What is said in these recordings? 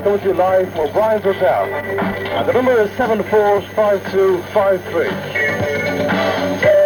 coming to you live from O'Brien's Hotel. And the number is 745253.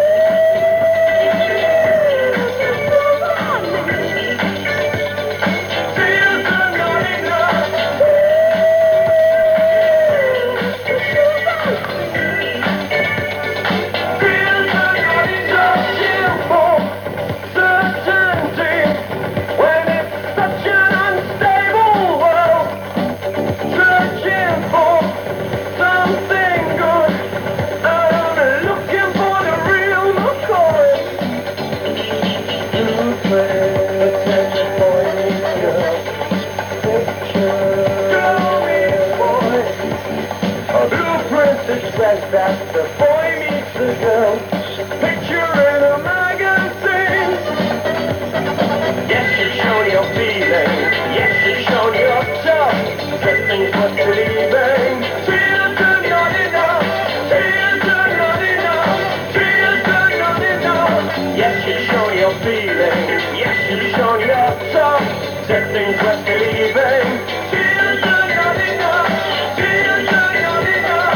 That the boy meets the girl, picture in a magazine. Yes, you've shown your feeling. Yes, you've shown your tough. Good things worth believing. Tears are not enough. Tears are not enough. Tears are not enough. Yes, you've shown your feeling. Yes, you've shown your tough. Good things worth believing. Tears are not enough. Tears are not enough.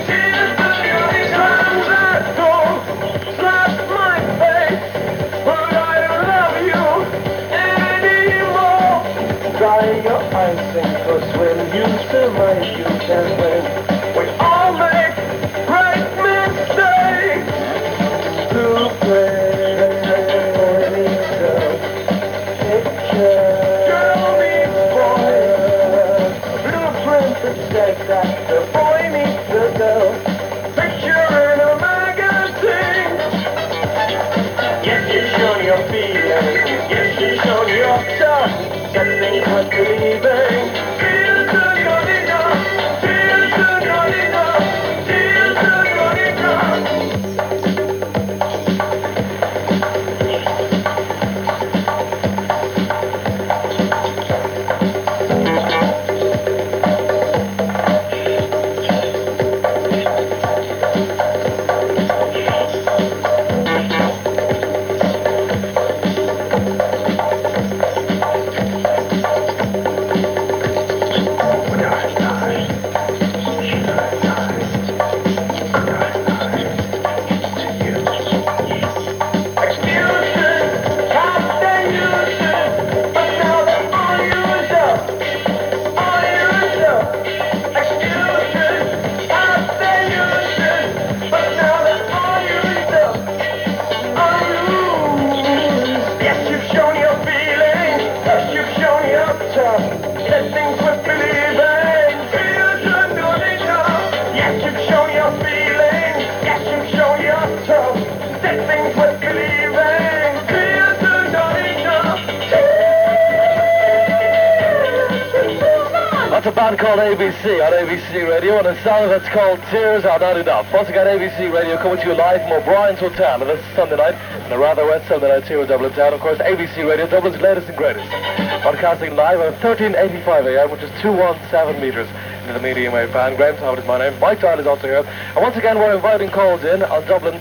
Your icing, 'cause when you surmise you can win. We all make great mistakes. To play picture, girl meets boy. A blueprint that says that the boy meets the girl. Picture in a magazine. Yes, you've shown your feelings. Yes, you've shown your touch. Something worth believing. Tears are not enough. Tears are not enough. Tears are not enough. That's a band called ABC on ABC Radio, and a song that's called Tears Are Not Enough. Once again, ABC Radio coming to you live from O'Brien's Hotel, and this is Sunday night, and a rather wet Sunday night here in Dublin town. Of course, ABC Radio, Dublin's latest and greatest. Broadcasting live at 1385 AM, which is 217 metres into the medium wave band. Graham Talbot is my name. Mike Doyle is also here. And once again, we're inviting calls in on Dublin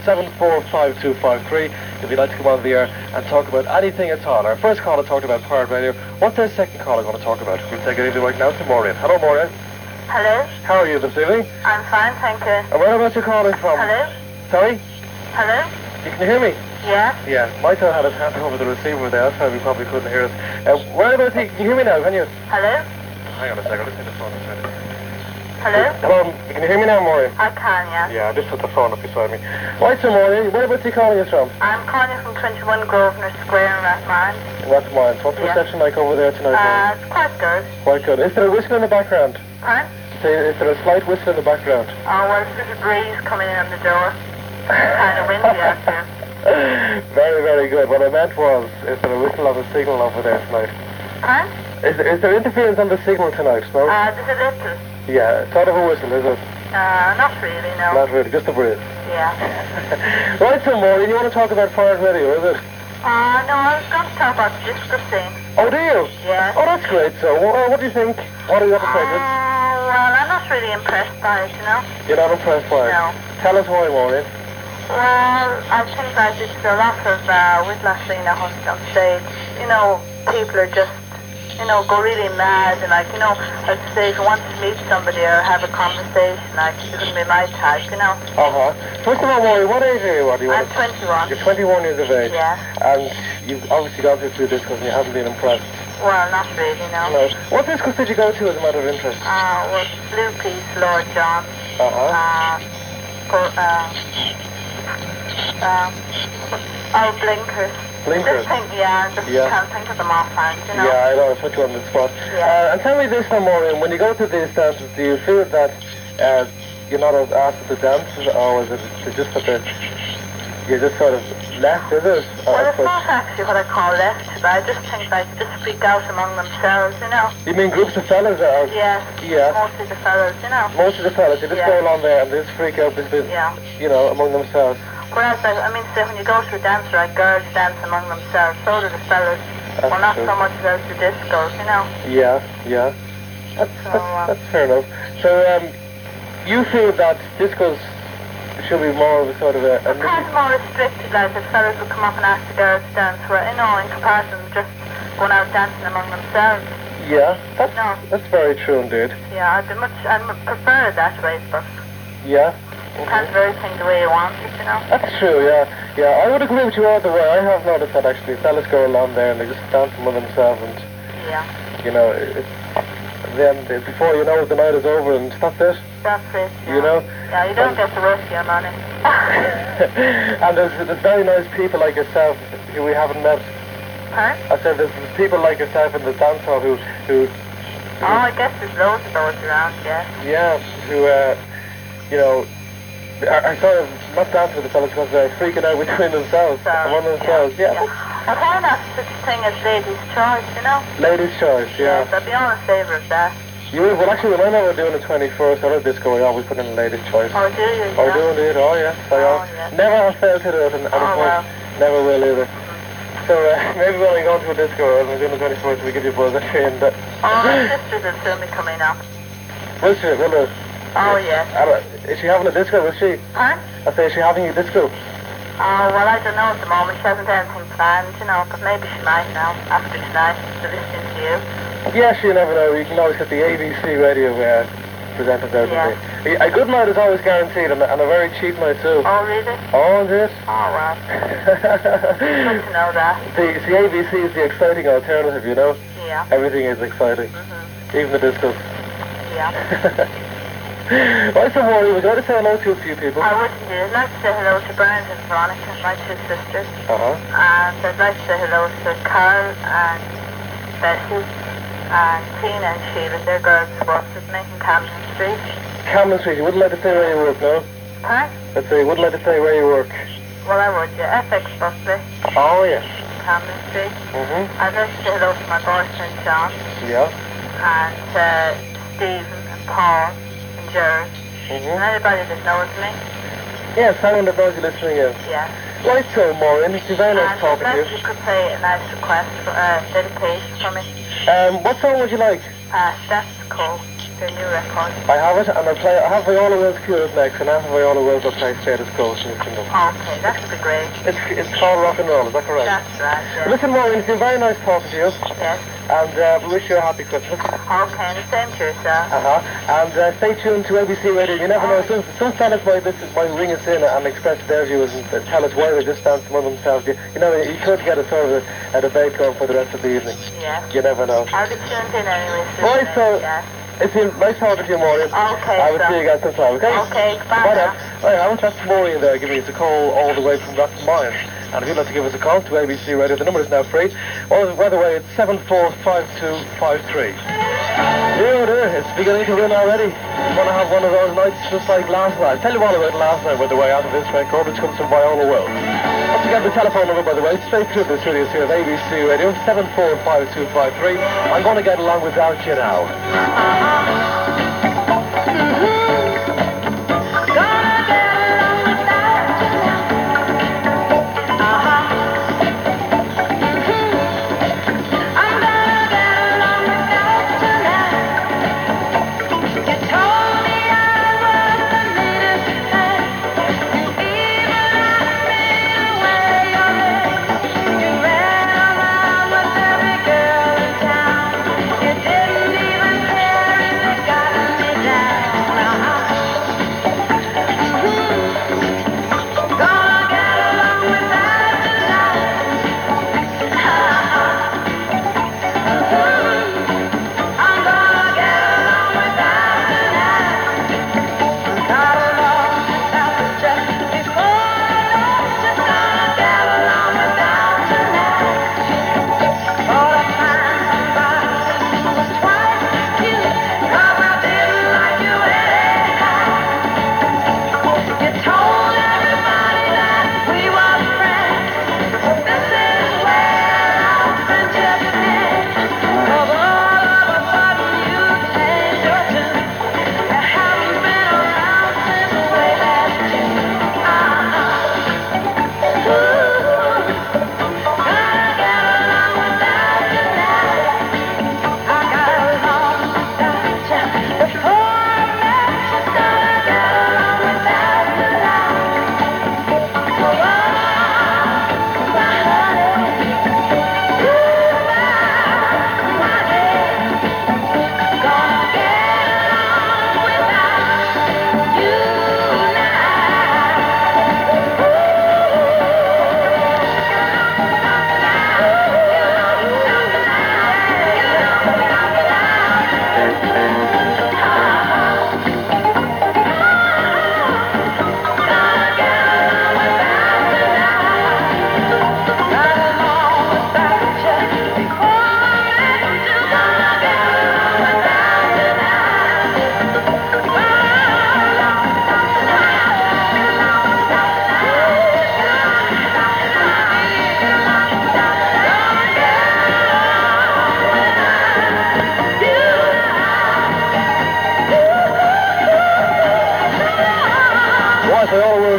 745253 if you'd like to come on the air and talk about anything at all. Our first caller talked about Pirate Radio. What's our second caller going to talk about? We'll take it easy right now to Maureen. Hello, Maureen. Hello. How are you this evening? I'm fine, thank you. And where about you calling from? Hello. Sorry? Hello. You can hear me? Yeah. Yeah. Michael had his hand over the receiver there. That's why we probably couldn't hear us. Whereabouts you? Can you hear me now, can you? Hello. Hang on a second. Let's take the phone inside. Hello. Hello. Can you hear me now, Maureen? I can, yeah. Yeah, I just put the phone up beside me. Right, so Maureen, whereabouts are you calling us from? I'm calling you from 21 Grosvenor Square in Rathmines. Rathmines. What's the reception like over there tonight, Maureen? It's quite good. Quite good. Is there a whistle in the background? Pardon? Is there a slight whistle in the background? Oh, well, there's a breeze coming in on the door. It's kind of windy out there. Very, very good. What I meant was, is there a whistle on the signal over there tonight? Pardon? Is there interference on the signal tonight, no? There's a little. Yeah, sort of a whistle, is it? Not really, no. Not really, just a breeze. Yeah. Right, so Maureen, you want to talk about Pirate Radio, is it? No, I was going to talk about the disco scene. Oh, do you? Yeah. Oh, that's great, so what do you think? What are your opinions? Well, I'm not really impressed by it, you know? You're not impressed by it? No. Tell us why, Maureen. Well, I think that it's a lot of whiplashing on stage. You know, people are just you know, go really mad and like, you know, I'd say if you want to meet somebody or have a conversation, like, it wouldn't be my type, you know. Uh-huh. First of all, Maureen, what age are you? What do you I'm want? 21. You're 21 years of age. Yeah. And you've obviously gone through a few discos and you haven't been impressed. Well, not really, no. No. What discos did you go to as a matter of interest? Well, Blue Peas, Lord John. Uh-huh. Blinkers. Blinkers? Just think, yeah, Yeah. can't think of them offhand, you know. Yeah, I know, I put you on the spot. Yeah. And tell me this now, Maureen, when you go to these dances, do you feel that you're not as asked to dance, or is it just that you're just sort of left, is it? Well, it's not actually what I call left, but I just think like just speak out among themselves, you know. You mean groups of fellas? Yes. Yeah. Mostly the fellas, you know. Most of the fellas, they just Yeah. go along there and they just freak out this bit, Yeah. you know, among themselves. Whereas, like, I mean, say when you go to a dance, like girls dance among themselves, so do the fellas. That's Well, not true. so much as the discos, you know. Yeah, yeah. That's fair enough. So, you feel that discos should be more of a sort of a It's kind of more restricted, like the fellas would come up and ask the girls to dance, where, you know, in comparison just going out dancing among themselves. Yeah, No. that's very true indeed. Yeah, I prefer it that way, but Yeah. you can't do everything the way you want it, you know. That's true, yeah. Yeah, I would agree with you all the way. I have noticed that actually. Fellas go along there and they just dance among themselves and, Yeah, you know, then before you know it, the night is over and that's it. that's it. You know? Yeah, you don't get to waste your money. And there's very nice people like yourself who we haven't met. Huh? I said there's people like yourself in the dance hall who Oh, I guess there's loads of those around, yeah. yeah, who, you know, are sort of not dancing with the fellas because they're freaking out between themselves, So, among themselves. Yeah. And why not such a thing as ladies' choice, you know? Ladies' choice, yeah. Yes, I'd be all in favour of that. Well, actually, when I were doing the 21st other disco, I always put in a ladies' choice. Oh, do you? Oh, Yeah. do indeed, oh yes. yes. Never have failed to do it, and of Oh, course, well. never will either. So maybe when I go to a disco and we're doing the 21st, we give you a buzz actually, and Oh, my sisters will soon be coming up. will she? Will it? Oh, yes. Is she having a disco, is she? Huh? I say, is she having a disco? Oh, well, I don't know at the moment. She hasn't anything planned, you know, but maybe she might now, after tonight, to listening to you. Yes, you never know. You can always get the ABC radio presenters out. Yeah. A good night is always guaranteed, and a very cheap night too. Oh, really? Oh, is it? Oh, well. Good to know that. The ABC is the exciting alternative, you know? Yeah. Everything is exciting. Even the discos. Yeah. Right, so Maureen, would you like to say hello to a few people? I would indeed. I'd like to say hello to Burns and Veronica, my two sisters. Uh-huh. And I'd like to say hello to Carl and Bessie and Tina and Sheila. They're girls who work with me in Camden Street. Camden Street, you wouldn't like to say where you work, no? Huh? Let's say you wouldn't like to say where you work. Well, I would, yeah. FX Buckley, Oh, yes. Camden Street. Mm-hmm. I'd like to say hello to my boyfriend John Yeah. and Stephen and Paul and Jared Mm-hmm. and anybody that knows me. Yes, anyone that knows you listening in. Yeah. Right, so Maureen, it's been very nice And talking I'd to like you. you could play a nice request for dedication for me. What song would you like? Status Quo, their new record. I have it, and I have Viola Wills queued up next, and after Viola Wills I'll play Status Quo in the kingdom. Okay, that would be great. It's called rock and roll, is that correct? That's right, yeah. Listen, Maureen, it's been very nice talking to you, Yes. and we wish you a happy Christmas. Okay, and the same to yourself. And stay tuned to ABC Radio. You never know, some fellas might ring us in and express their views and tell us why they just dance among themselves. You know, you could get a sort of a debate going for the rest of the evening. Yeah. You never know. I'll be tuned in anyway. Right, so Yeah. it's been nice talking to you, Maureen. Okay, I will so. see you again sometime, okay? Okay, goodbye Bye now. now. Right, Alan, that's Maureen there giving us a call all the way from Rathmines. And if you'd like to give us a call to ABC Radio, the number is now free. Or by the way, it's 745253. Here it is. It's beginning to rain already. We're going to have one of those nights just like last night. I'll tell you all about last night, by the way, out of this record, which comes from Viola Wills. Once again, the telephone number, by the way, straight through the studios here at ABC Radio, 745253. I'm going to get along without you now.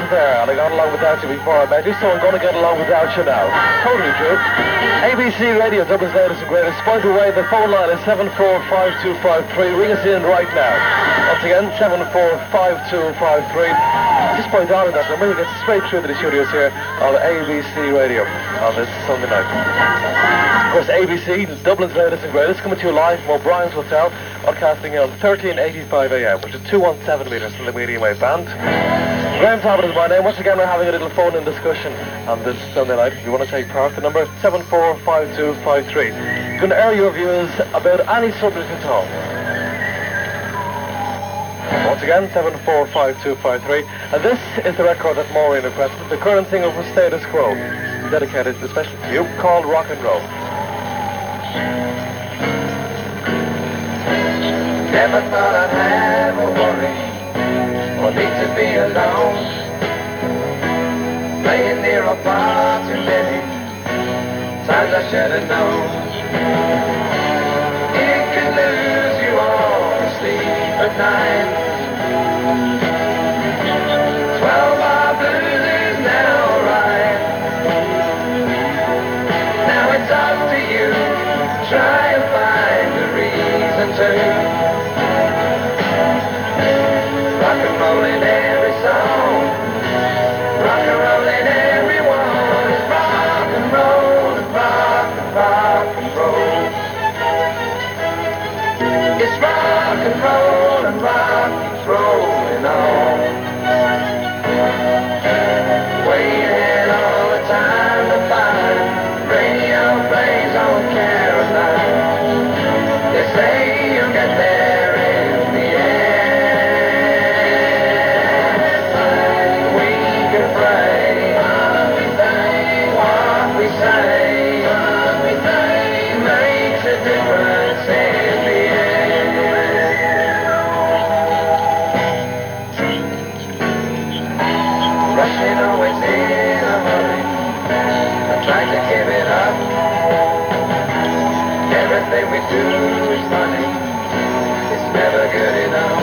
was there, and I got along without you before I met you, so I'm going to get along without you now. Totally true. ABC Radio, Dublin's latest and greatest. By the way, the phone line is 745253. Ring us in right now. Once again, 745253. Just by dialing that number, you get straight through to the studios here on ABC Radio on this Sunday night. Of course, ABC, Dublin's latest and greatest, coming to you live from O'Brien's Hotel, broadcasting on 1385 AM, which is 217 metres from the medium wave band. Graham Talbot is my name. Once again, we're having a little phone-in discussion on this Sunday night. If you want to take part, the number is 745253. You can air your views about any subject at all. Once again, 745253. And this is the record that Maureen requested, the current single from Status Quo, dedicated especially to you, called Rock and Roll. Never thought I'd have a worry or need to be alone. Laying near a far too many times I should have known. It could lose you all to sleep at night. 12-hour blues is now right. Now it's up to you. Try and find a reason to. Rock and roll in every song, rock and roll in everyone. It's rock and roll, and rock and roll. It's rock and roll and rock keeps rolling on. Waiting all the time to find radio plays on Caroline. They say you'll get there in the end. Everything we do is funny. It's never good enough.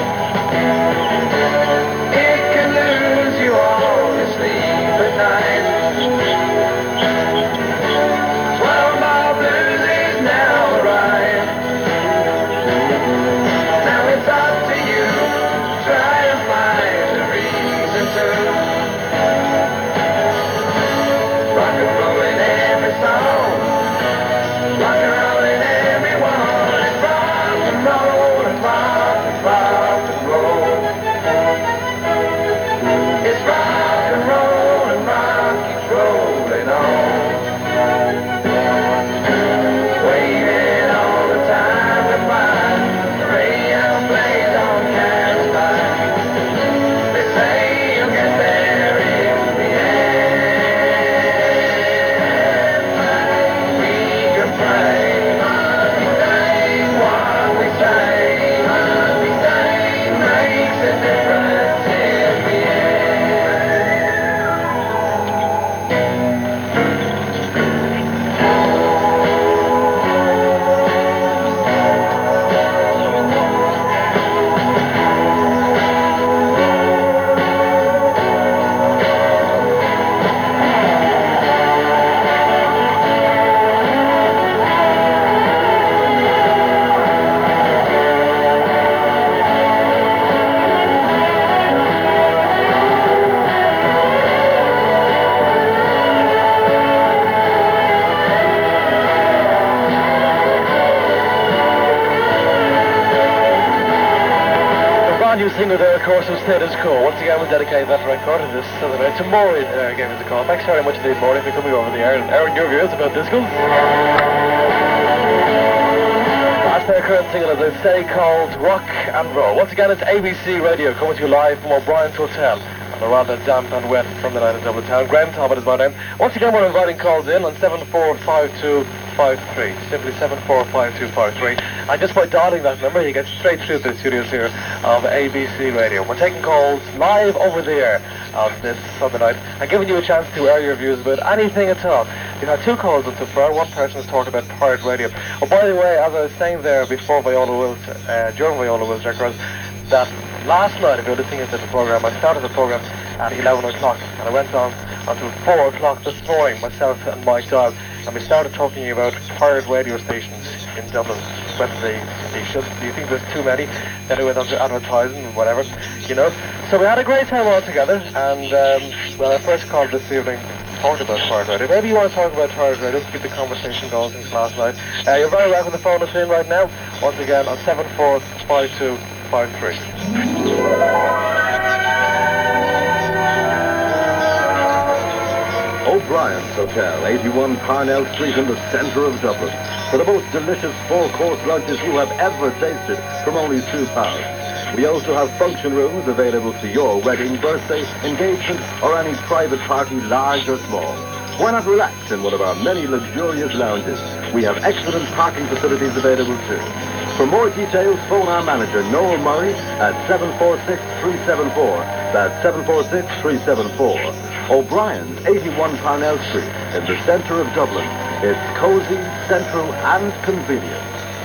It can lose you all to sleep at night. 12-mile blues is now right. Now it's up to you. Try to find a reason to. Rock and roll in every song. Rock and roll in everyone. It's rock and roll and rock and roll. It's rock and roll and rock keeps rolling on. Waiting all the time to find the radio plays on Caroline. They say you'll get there in the end. We can pray. Makes a difference in the New single there, of course, of Status Quo. Once again, we dedicate that record this Sunday night to Maureen. Gave us a call. Thanks very much indeed, Maureen, for coming over the air and airing your views about discos. That's their current single, as I say, called Rock and Roll. Once again, it's ABC Radio coming to you live from O'Brien's Hotel on a rather damp and wet Sunday night in Dublin town. Graham Talbot is my name. Once again, we're inviting calls in on 745253. Simply 745253. And just by dialing that number, you get straight through to the studios here of ABC Radio. We're taking calls live over the air on this Sunday night and giving you a chance to air your views about anything at all. You've had two calls on so far. One person has talked about pirate radio. Oh, by the way, as I was saying there before Viola Wills, during Viola Wills records, that last night, if you're listening to the program, I started the program at 11 o'clock, and I went on until 4 o'clock this morning, myself and Mike Doyle, and we started talking about pirate radio stations in Dublin, whether they should. Do you think there's too many? Then we went on to advertising and whatever, you know. So we had a great time all together, and well, our first call this evening talked about pirate radio. Maybe you want to talk about pirate radio, keep the conversation going since last night. You're very welcome to phone us in right now, once again on 745253. O'Brien's Hotel, 81 Parnell Street in the centre of Dublin, for the most delicious four-course lunches you have ever tasted from only £2. We also have function rooms available for your wedding, birthday, engagement, or any private party, large or small. Why not relax in one of our many luxurious lounges? We have excellent parking facilities available too. For more details, phone our manager, Noel Murray, at 746-374. That's 746-374. O'Brien's, 81 Parnell Street, in the centre of Dublin. It's cosy, central, and convenient.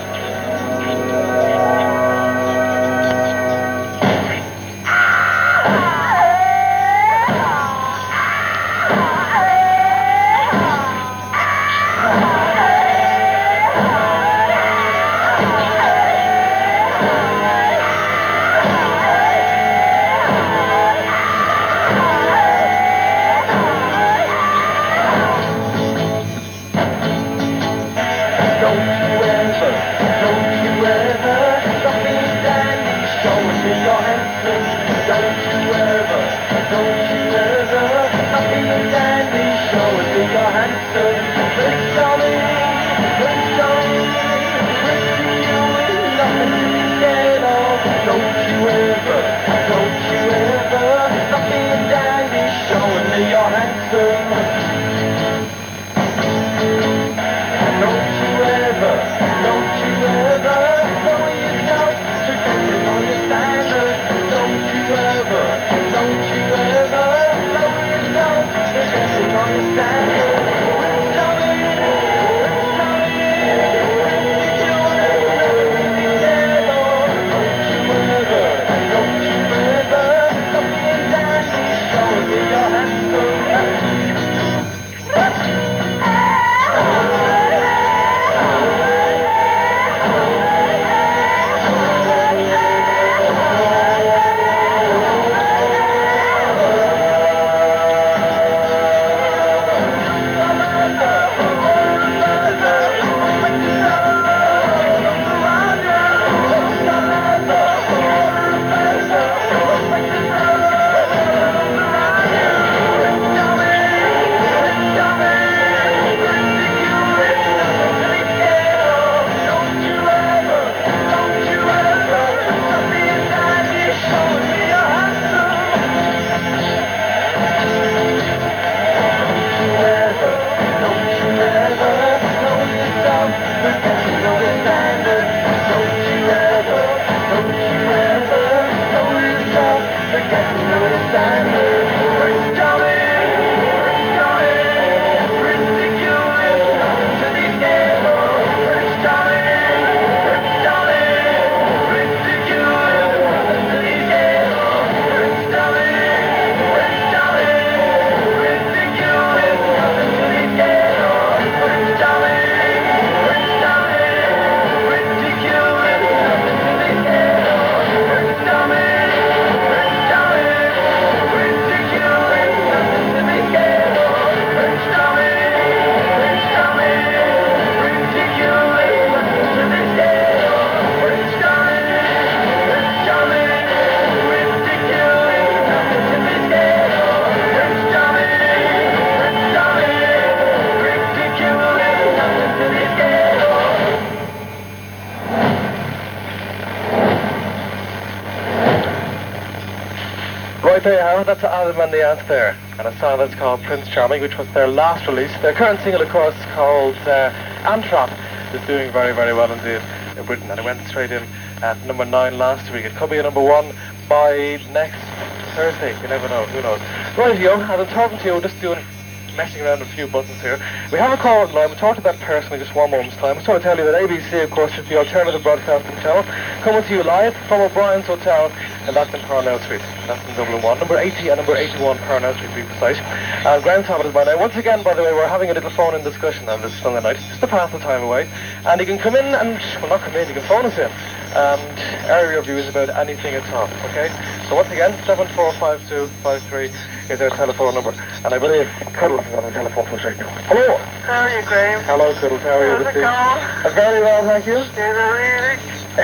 There you have it, that's Adam and the Ants there, and a song that's called Prince Charming, which was their last release. Their current single, of course, called Antrop, is doing very, very well indeed in Britain, and it went straight in at number 9 last week. It could be a number 1 by next Thursday, you never know, who knows. Right, yo, I've been talking to you, just doing messing around with a few buttons here. We have a call on the line. We'll talk to that person in just one moment's time. I just want to tell you that ABC, of course, is the alternative broadcasting channel, coming to you live from O'Brien's Hotel, and that's in Parnell Street. That's in Dublin 1, number 80 and number 81 Parnell Street, to be precise. And Graham Talbot is by now. Once again, by the way, we're having a little phone-in discussion on this Sunday night, just to pass the time away. And you can come in and, well, not come in, you can phone us in. And area your views about anything at all, okay? So once again, 745253 is our telephone number. And I believe Cuddles is on the telephone for us right now. Hello! How are you, Graham? Hello, Cuddles, how are you? How's it going? Very well, thank you. Really?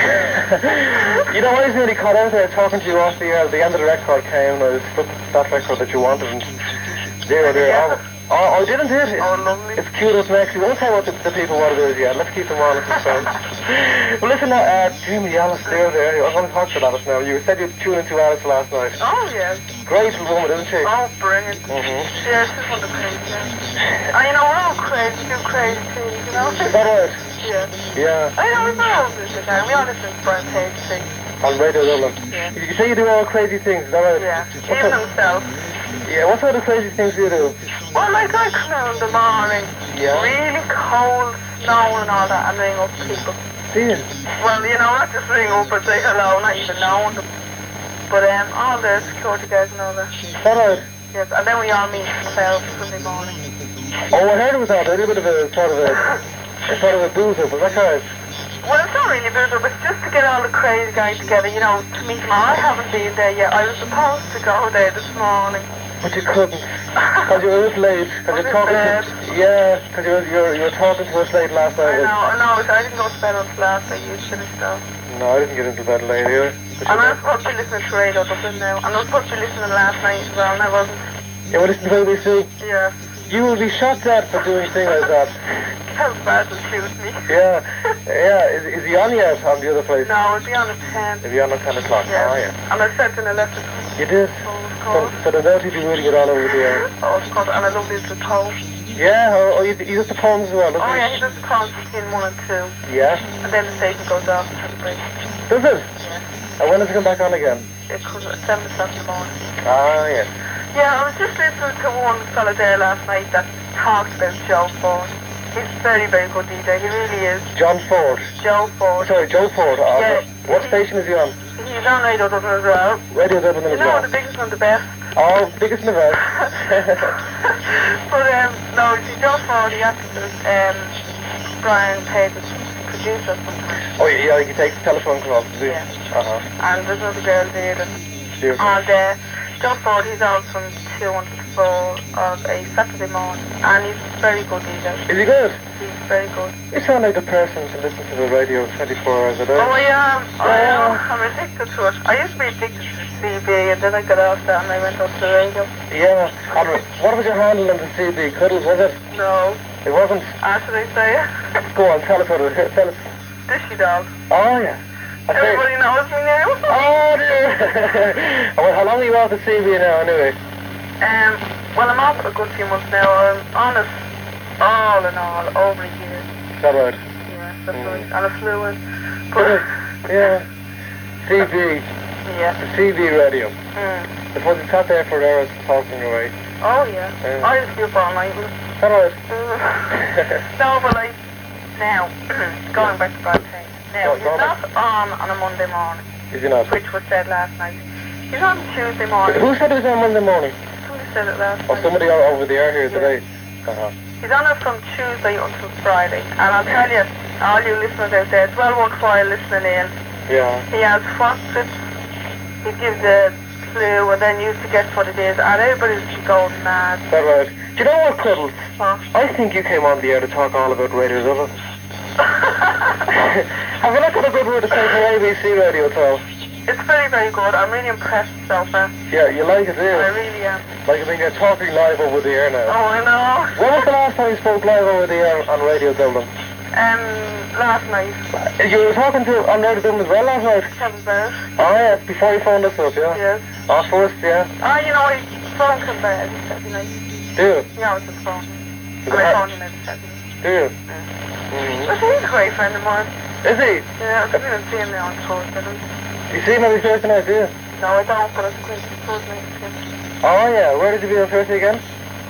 You know, I was nearly caught out there talking to you off the air. The end of the record came, and I was looking at that record that you wanted, and dear. Oh, I didn't hear it. Oh, lovely. It's cute as next. We won't tell what the people what it is yet. Let's keep them on at the phone. Well, listen, Jimmy Alice there. I'm going to talk to Alice now. You said you'd tune into Alice last night. Oh, yes. Great little woman, isn't she? Oh, brilliant. Mm-hmm. Yeah, she's one of the crazy. And you know, we're all crazy, do crazy things, you know? Is that right? Yeah. Yeah. I know, we're all music, and we all listen to Brian Page things. On Radio Dublin. Yeah. You say you do all crazy things, is that right? Yeah. Even himself. Yeah, what sort of crazy things do you do? Well, like I come out in the morning, Yeah. really cold, snow and all that, and ring up people. See you. Well, you know, not just ring up and say hello, not even knowing them. But all the security guys and all that. Is that right? Yes, and then we all meet at 12 Sunday morning. Oh, I heard it was that. A little bit of a sort of a boozer, was that correct? Well, it's not really boozer, but just to get all the crazy guys together, you know, to meet them. I haven't been there yet. I was supposed to go there this morning. But you couldn't, because you were a bit late. Because you're talking because you were talking to us late last night. I know, I didn't go to bed until last night. You finished off. No, I didn't get into bed late either. And I was supposed to be listening to Radio Dublin now. And I was supposed to be listening last night as well, and I wasn't. You were listening to ABC? Yeah. You will be shot at for doing things like that. How bad to shoot me. Yeah. Is he on yet on the other place? No, it'll be on at 10. It'll be on at 10 o'clock. Yeah. Oh, yeah. And I sent an electric. You did? So the note you'd be reading it all over the air. Oh, it's called, and I love these poems. Yeah, you does the poems as well, doesn't Oh, he? yeah, he does the poems between 1 and 2. Yeah. And then the station goes off to the break. Does it? Yeah. And when does it come back on again? It comes at 7 o'clock in the morning. Ah, yeah. Yeah, I was just listening to one fella there last night that talked about Joe Ford. He's a very, very good DJ. He really is. John Ford. Joe Ford. Sorry, Joe Ford. Yeah. What station is he on? He's on Radio Dublin as well. Radio Dublin as You know, well. the biggest and the best. Oh, biggest in the best. But, no, see, Joe Ford, he acts as Brian Page's producer sometimes. Oh, yeah, he takes telephone calls, does he? Yeah. Uh-huh. And there's another girl there that... Seriously. And Joe Ford, he's on from 2 until 4 of a Saturday morning. And he's very good DJ. Is he good? He's very good. You sound like the person to listen to the radio 24 hours a day. Oh, I am. I'm addicted to it. I used to be addicted to CB, and then I got off that and I went up to the radio. Yeah. And what was your handle on the CB? Cuddles, was it? No. It wasn't? Should I say it? Go on, tell us what it was. Tell us. Dishy Dog. Oh, yeah. Everybody knows me now. Oh, dear. Well, how long are you off the CB now, anyway? Well, I'm off for a good few months now. I'm on it all in all, over a year. Is that right? Yeah, that's right. And I flew in. But, yeah. CB. yeah. The CB radio. Mm. It was sat there for hours talking away. Oh, yeah. Yeah. I used to be up all night with it. Is that right? No, but like, now, going back to Brad Payne. Now, he's not on a Monday morning, Is he not? which was said last night. He's on Tuesday morning. Who said it was on Monday morning? Somebody said it last Oh, night. somebody over the air here today. Uh-huh. He's on it from Tuesday until Friday. And I'll tell you, all you listeners out there, it's well worthwhile listening in. Yeah. He has phosphorus, he gives a clue, and then you forget what it is, and everybody's going mad. Is that right? Do you know what, Cuddles? Huh? I think you came on the air to talk all about Radio Dublin. Have you not got a good word to say for ABC Radio at all? It's very, very good. I'm really impressed so far. Yeah, you like it, do you? I really am. Like, I mean, you're talking live over the air now. Oh, I know. When was the last time you spoke live over the air on Radio Dublin? Last night. You were talking to on Radio Dublin as well last night? Kevin Barrett. Oh, yeah, before you phoned us up, yeah? Yes. Oh, first, yeah. You know, his phone comes out every Saturday night. Do you? Yeah, it's his phone. Is And it I hard? phone him every Saturday. Do you? Mm. But he's a great friend of mine. Is he? Yeah, I've been seeing him on tours with him. You see him every Thursday night, do you? No, I don't, but I think he's tours me. Oh, yeah. Where did you be on Thursday again?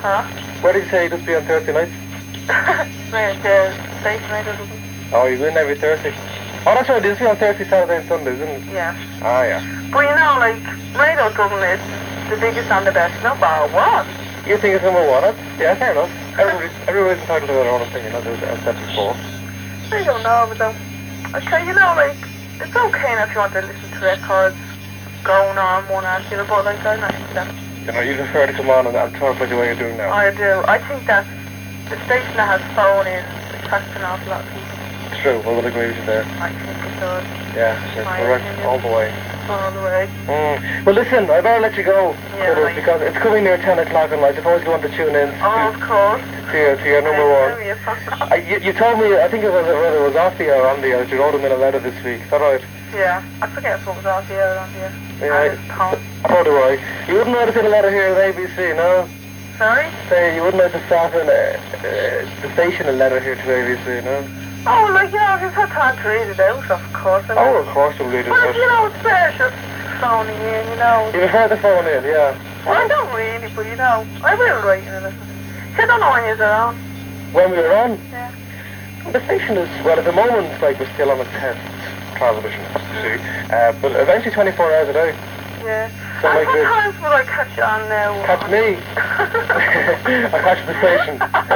Huh? Where did you say you just be on Thursday nights? Where the station radio doesn't? Oh, you go in every Thursday. Oh, that's right. This is on Thursday, Saturday, and Sundays, isn't it? Yeah. Ah, yeah. But you know, like, Radio Dublin is the biggest and the best number one. You think it's number one? Yeah, fair enough. Everybody's entitled to their own opinion, as I said before. I don't know, but though. Okay, you know, like, it's okay if you want to listen to records going on one after the other, but like, I'm not into that. You know, you prefer to come on and talk like the way you're doing now. I do. I think that the station that has phone in attracts an awful lot of people. True, I would agree with you there. I think it does. Yeah, you're My correct opinion. all the way. All the way. Well, listen, I better let you go, Yeah, Curtis, right. because it's coming near 10 o'clock and I suppose you want to tune in Oh, of course. to your number one. You told me, I think it was whether it was off the air or on the air, that you wrote him in a letter this week. Is that right? Yeah, I forget what was off the air on the air. Yeah, Tom. so do I. You wouldn't write us in a letter here at ABC, no? Sorry? Say, you wouldn't write the staff in the station a letter here to ABC, no? Oh, like, you know, if you've had time to read it out, of course. I Oh, of course we'll read it But, out. you know, it's better just phoning in, you know. You prefer the phone in, yeah. Well, I don't really, but, you know, I will write in a listen. I don't know when you're on. When we were on, Yeah. the station is, well, at the moment, like, we're still on a test transmission, you see. But eventually 24 hours a day. Yeah. So And like this. sometimes will I catch you on now? Catch me. I catch the station.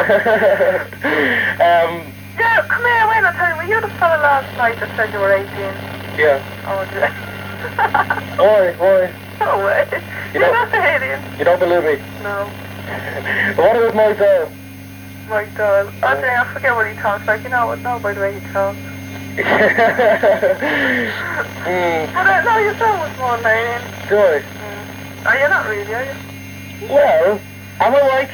Yeah, come here, wait, I'll tell you. Were you the fella last night that said you were 18? Yeah. Oh, dear. Why? No way. You You're don't- not an alien. You don't believe me? No. What about my dad? My God. Oh, dear, I forget what he talks like. You know what? No, by the way he talks. But no, you sound much more than alien. Do I? Are you not really, are you? Well, am I like?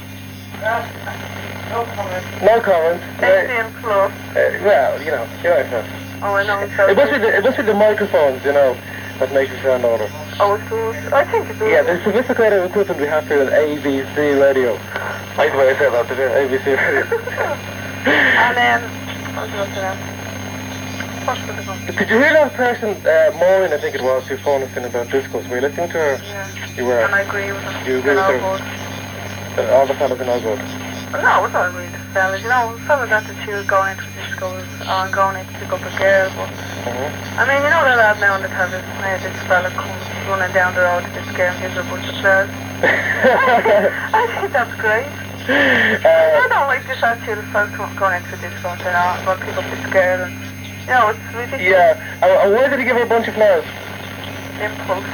No comment. No comment. 18 plus. Well, you know yourself. Oh, I know. It must be the microphones, you know, that makes you sound older. Oh, it does. I think it does. Yeah, the sophisticated equipment we have here at ABC Radio. I like the way I said that, did you? ABC Radio. And then, what was I going What's the one? Did you hear that person, Maureen, I think it was, who phoned us in about discos? Were you listening to her? Yeah. You were. And I agree with him. You agree with her? All the fellas in Oswald. No, it's not really the fellas. You know, the fella that she was going into disco was going in to pick up a girl, but I mean, you know that lad now on the television, this fella comes running down the road to this girl and gives her a bunch of flowers. I think that's great. I don't like this attitude of folks going into disco and saying, oh, I'm going to pick up this girl, and you know, it's ridiculous. Yeah. Why did he give her a bunch of flowers? Impulse.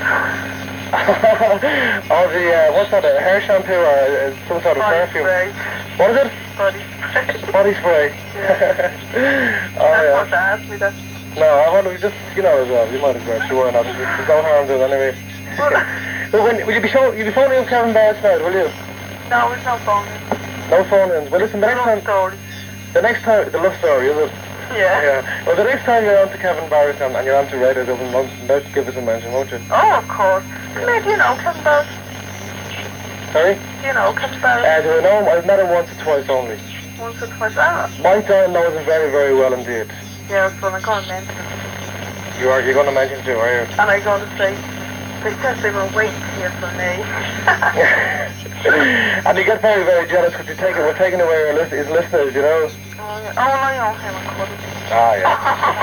Oh, what's that, a hair shampoo or some sort of Body perfume? spray. What is it? Body spray. Body spray. Oh, That's yeah. what they asked me that. No, I want to just, you know, as well, you might as well, sure, not. There's no harm to it anyway. But will you be phoning up Kevin Barrett tonight, will you? No, it's no phone. No phone-ins. Well, listen, the next time, Story. the love story, is it? Yeah. Yeah. Well, the next time you're on to Kevin Barrett and you're on to Radio Dublin, let's give us a mention, won't you? Oh, of course. Maybe you know Kevin Barrett. Sorry? You know Kevin Barrett. Do I know him? I've met him once or twice only. Once or twice. Ah. Mike Doyle knows him very, very well indeed. Yeah, that's what I'm going to mention. You're going to mention too, are you? And I'm going to say, they said they were waiting here for me. And you get very, very jealous because we're taking away his listeners, you know? Oh, yeah. Oh, I own him, I couldn't. Ah, yeah.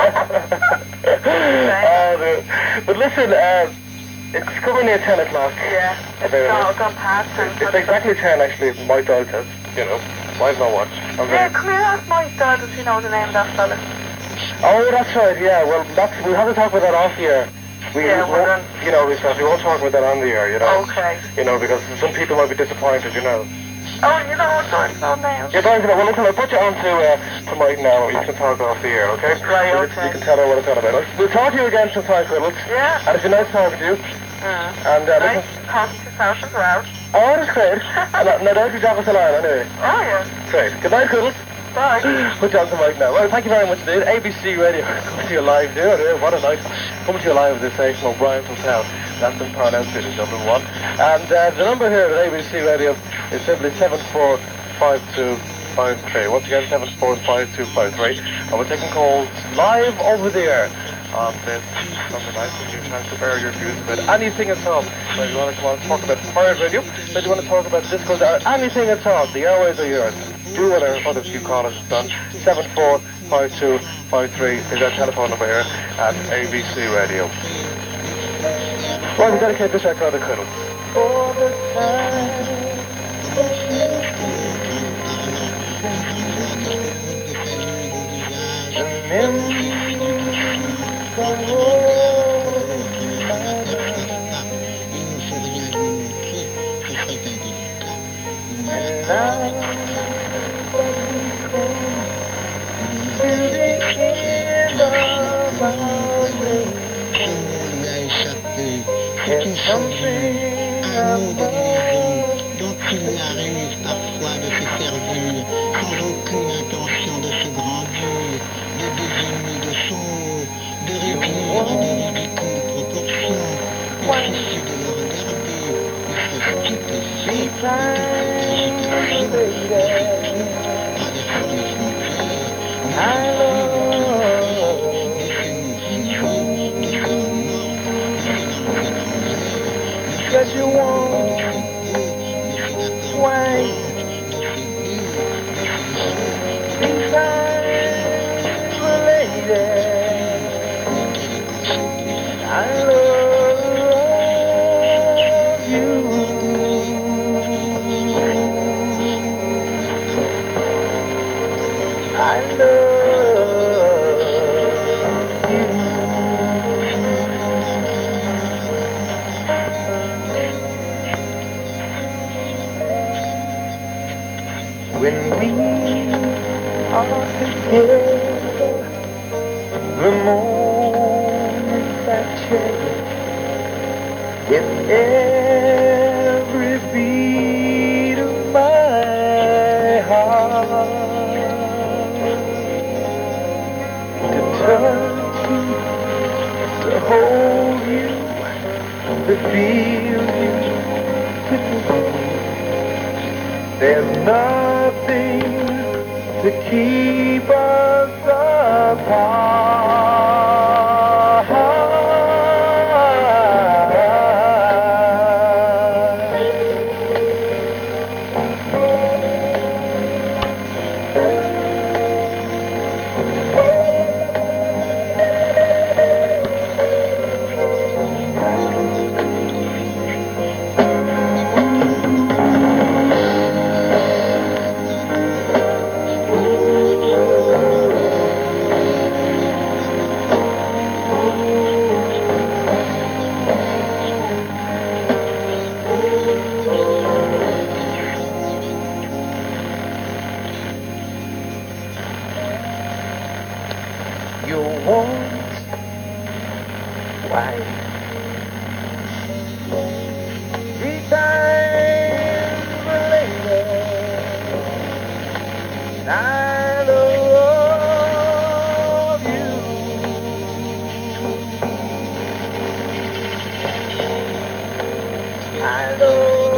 But listen, it's coming near 10 o'clock. Yeah, it's gone past 10. It's exactly 10 actually, my dog says, you know. I've no watch. Yeah, come here, ask my dad if he knows the name of that fella. Oh, that's right, yeah. Well, we'll have to talk about that off the air. We won't, you know, we won't talk about that on the air, you know. Okay. You know, because some people might be disappointed, you know. Oh, you know what I'm no names. You're going to know. Well, listen, I'll put you on to Mike now. You can talk off the air, okay? Right, You okay. can tell her what it's all about. We'll talk to you again sometime, Quiddles. Yeah. And it's been nice talking to you. And Nice listen. talking to yourself as well. Oh, that's great. No doubt you drop us a line anyway. Oh, yeah. Great. Good night, Quiddles. Bye. Put you on to Mike now. Well, thank you very much indeed. ABC Radio coming to you live. What a night. Coming to you live at this station, O'Brien's Hotel. That's in Parnell Street in Dublin 1. And the number here at ABC Radio is simply 745253. Once again, 745253. And we're taking calls live over the air on this Sunday night. Give you a chance to air your views about anything at all. Whether you want to come on and talk about pirate radio, whether you want to talk about discos or anything at all, the airways are yours. Do what our other few callers have done. 745253 is our telephone number here at ABC Radio. Right, we dedicate this record to Cuddles. For the time the memories from and now to the end of our way. And something dont il arrive parfois de se servir sans aucune intention de se grandir, de désigner de son, de réduire à de ridicules proportions, il suffit de le regarder, il se stupéfait de toute cette agitation, traversant les frontières, Cause you want wine inside the lady. I love you. I love you. When we are together, the moments that change with every beat of my heart. To touch you, to hold you, to feel you, to there's nothing to keep us you want why? Three times later, I love you. I love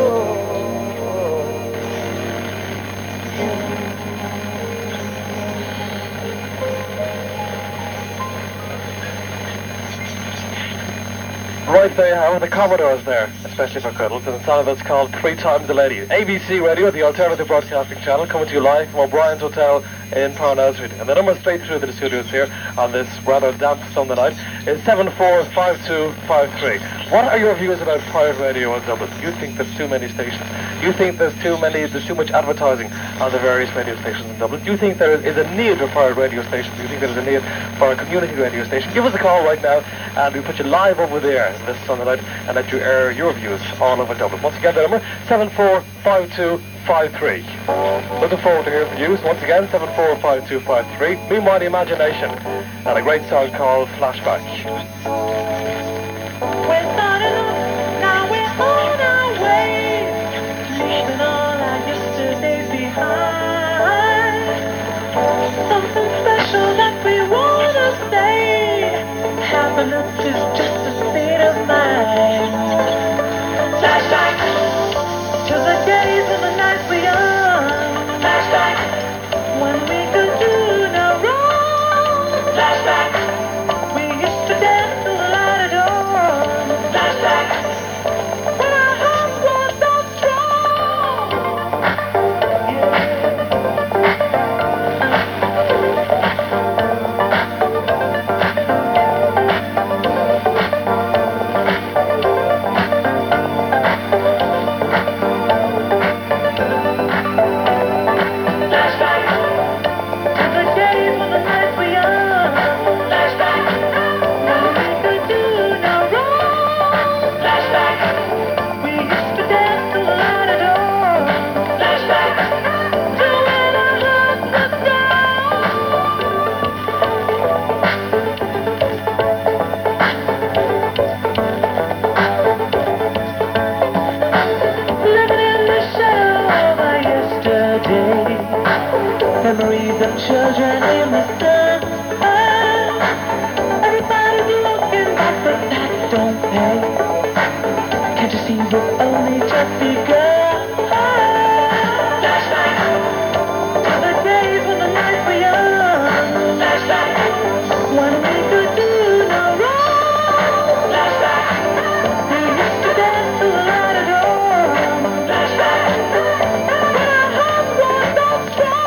Right there you have it, the Commodores there, especially for Cuddles, and a song that's called Three Times the Lady. ABC Radio, the alternative broadcasting channel, coming to you live from O'Brien's Hotel in Parnell Street. And the number straight through to the studios here on this rather damp Sunday night is 745253. What are your views about pirate radio in Dublin? Do you think there's too many stations? Do you think there's too much advertising on the various radio stations in Dublin? Do you think there is a need for pirate radio stations? Do you think there is a need for a community radio station? Give us a call right now and we'll put you live over there this Sunday night and let you air your views all over Dublin. Once again, the number 745253. Looking forward to hearing from you. Once again, 745253. Meanwhile, the Imagination and a great song called Flashback. We're starting up, now we're on our way, leaving all our yesterdays behind. Something special that we wanna say. Happiness is just a state of mind. Flashback to the days and the nights we young. Flashback when we could do no wrong. Flashback we used Can't you see we've only just begun? Flashback to the days when the nights were young. Flashback when we could do no wrong. Flashback we used to dance to the light of dawn. Flashback when our hearts were so strong.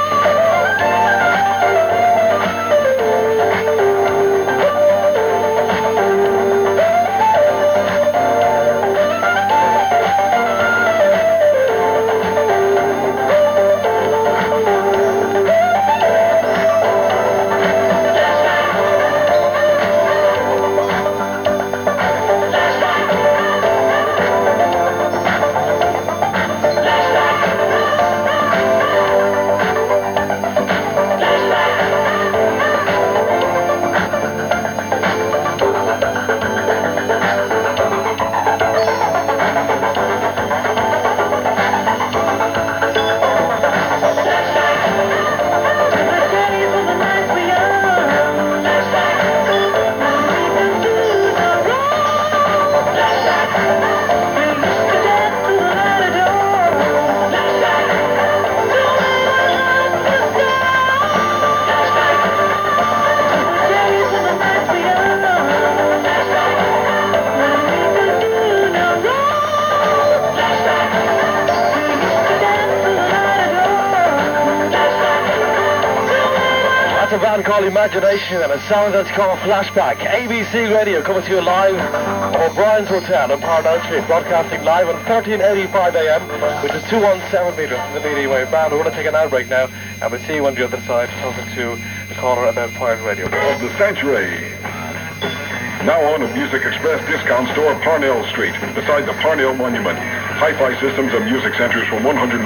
A band called Imagination and a song that's called Flashback. ABC Radio coming to you live from O'Brien's Hotel in Parnell Street, broadcasting live on 1385 AM, which is 217 meters from the medium wave band. We're going to take an ad break now, and we'll see you on the other side talking to the caller about Pirate Radio. Of the century. Now on at Music Express Discount Store, Parnell Street, beside the Parnell Monument. Hi-Fi systems and music centers from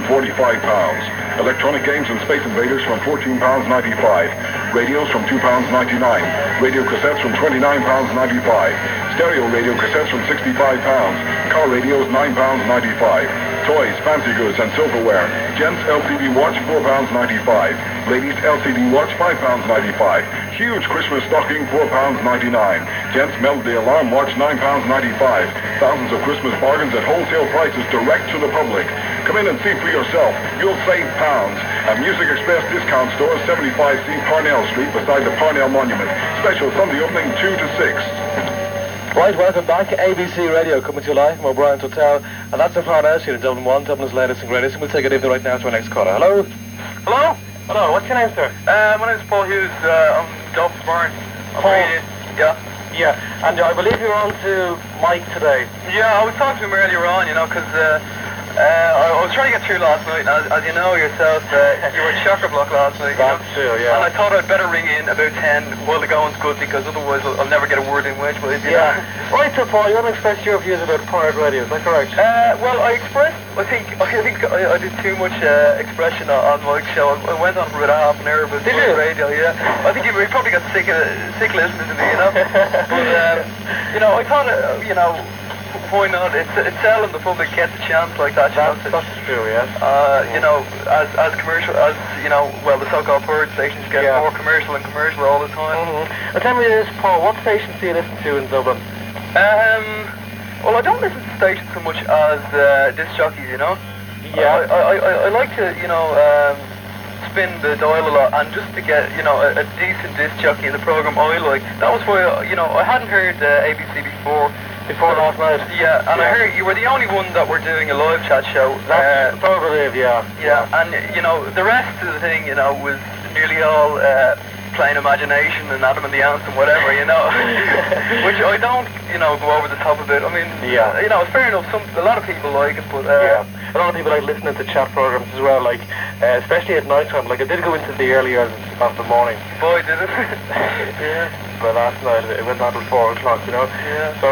£145. Electronic games and Space Invaders from £14.95. Radios from £2.99. Radio cassettes from £29.95. Stereo radio cassettes from £65. Car radios £9.95. Toys, fancy goods and silverware. Gents LCD watch £4.95. Ladies LCD watch £5.95. Huge Christmas stocking £4.99. Gents Melody alarm watch £9.95. Thousands of Christmas bargains at wholesale prices direct to the public. Come in and see for yourself. You'll save pounds. At Music Express Discount Store, 75C Parnell Street, beside the Parnell Monument. Special Sunday opening 2 to 6. Right, welcome back. ABC Radio coming to you live from O'Brien's Hotel, and that's the Parnell Street in Dublin 1, Dublin's latest and greatest. And we'll take it evening right now to our next caller. Hello? Hello? Hello, what's your name, sir? My name's Paul Hughes. I'm Dublin Burn. Paul? Yeah. Yeah, and I believe you're on to Mike today. Yeah, I was talking to him earlier on, because I was trying to get through last night, and as you know yourself, you were at Chock-a-Block last night. That's true, yeah. And I thought I'd better ring in about 10 while the going's good, because otherwise I'll never get a word in edgewise, you know. Right, so Paul, you want to express your views about pirate radio, is that correct? Well, I think I did too much expression on Mike's show. I went on for about half an hour about pirate radio, yeah. I think he probably got sick listening to me, you know. But, I thought, why not? It's seldom the public gets a chance like that. That's true, yes. As commercial, the so-called pirate stations get more commercial and commercial all the time. Mm-hmm. Tell me this, Paul, what stations do you listen to in Dublin? Well, I don't listen to stations so much as disc jockeys, you know. Yeah. I like to, spin the dial a lot, and just to get, a decent disc jockey in the program I like. That was why, I hadn't heard ABC before last night. Yeah, and I heard you were the only one that were doing a live chat show. That's probably, yeah. Yeah, and, the rest of the thing, was nearly all plain imagination and Adam and the Ants and whatever, which I don't, go over the top of it. I mean, it's fair enough. A lot of people like it, but a lot of people like listening to chat programs as well, like especially at night time. Like I did go into the early hours of the morning. Boy, did it! Yeah. But last night it went on till 4 o'clock, Yeah. So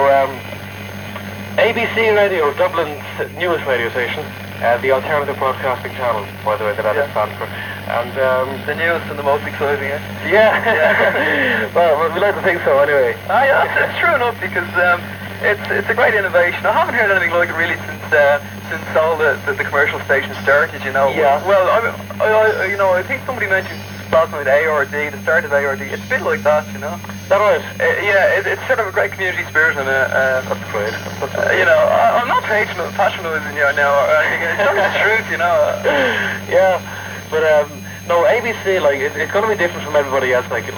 ABC Radio, Dublin's newest radio station. The Alternative Broadcasting Channel, by the way, that stands for. And the newest and the most exciting, eh? Yeah. Well, we like to think so, anyway. It's true enough, because it's a great innovation. I haven't heard anything like it really since all the commercial stations started, Yeah. Well, I think somebody mentioned last night, ARD, the start of ARD. It's a bit like that, you know. Is that right? Yeah, it's sort of a great community spirit, and That's great. you know, I'm not patronising you now or anything. It's not the truth, you know. Yeah, but no, ABC, like, it's going to be different from everybody else. Like,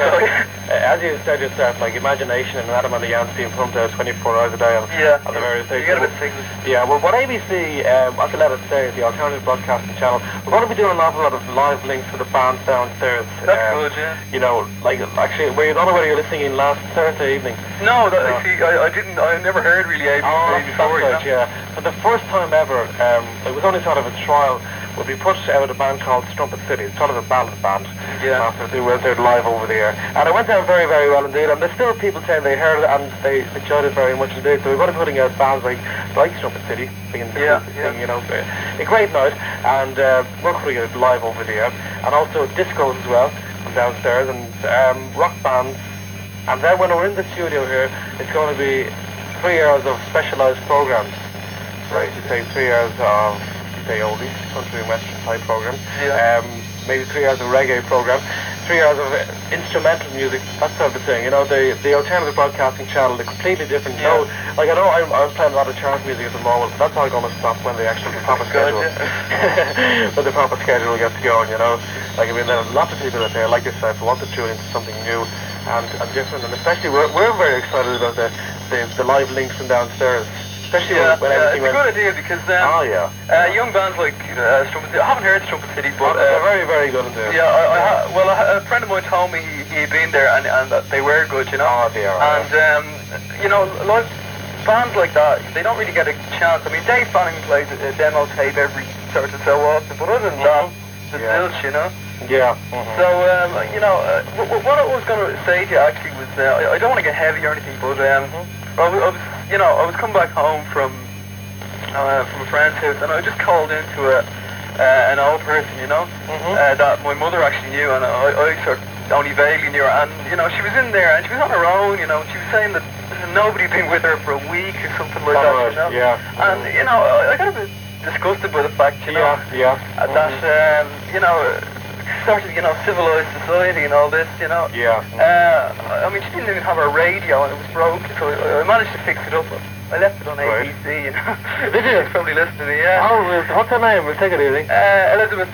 as you said yourself, like, imagination and Adam and the Yams being pumped out 24 hours a day on the various you stations. get a bit sick. Yeah, well, what ABC, I can let it say, the Alternative Broadcasting Channel, we're going to be doing an awful lot of live links to the bands downstairs. That's good, yeah. You know, like, actually, I don't know whether you're listening in last Thursday evening. No, see, I didn't, I never heard really ABC before. That's yeah. For the first time ever, it was only sort of a trial, would be put out a band called Strumpet City. It's sort of a ballad band. Yeah. After they went out live over the air. And it went down very, very well indeed. And there's still people saying they heard it and they enjoyed it very much indeed. So we're going to be putting out bands like Strumpet City, being the thing, you know, a great night. And we're putting it live over the air. And also discos as well from downstairs and rock bands. And then when we're in the studio here, it's going to be 3 hours of specialised programs. Right, you say 3 hours of say oldies, country and western type programs. Yeah. Maybe 3 hours of reggae program, 3 hours of instrumental music, that sort of thing. You know, the Alternative Broadcasting Channel, they're completely different. Yeah. No, like I know I'm playing a lot of chart music at the moment, but that's all going to stop when the actual proper schedule, when the proper schedule gets going. You know, like I mean, there are lots of people out there like yourself who want to tune into something new and different, and especially we're very excited about the live links from downstairs. Especially when everything it's a good idea because young bands like Strumpet City, I haven't heard Strumpet City, but they're very, very good indeed. Yeah, a friend of mine told me he had been there and that they were good, you know. Oh, they are. And you know, like bands like that, they don't really get a chance. I mean, Dave Fanning plays a demo tape every sort of so often, but other than that, the zilch, you know. Yeah. So you know, what I was going to say to you actually was, I don't want to get heavy or anything, but I was coming back home from a friend's house, and I just called into an old person, you know, that my mother actually knew, and I sort of only vaguely knew her, and you know, she was in there, and she was on her own, you know, and she was saying that nobody had been with her for a week or something like that, you know. Yeah. And you know, I got a bit disgusted by the fact, you know, that you know, sort of, you know, civilized society and all this, you know. Yeah. I mean, she didn't even have a radio and it was broken, so I managed to fix it up. I left it on ABC, you know. Did you? She's probably listening to me, yeah. Oh, what's her name? We'll take it easy. Elizabeth.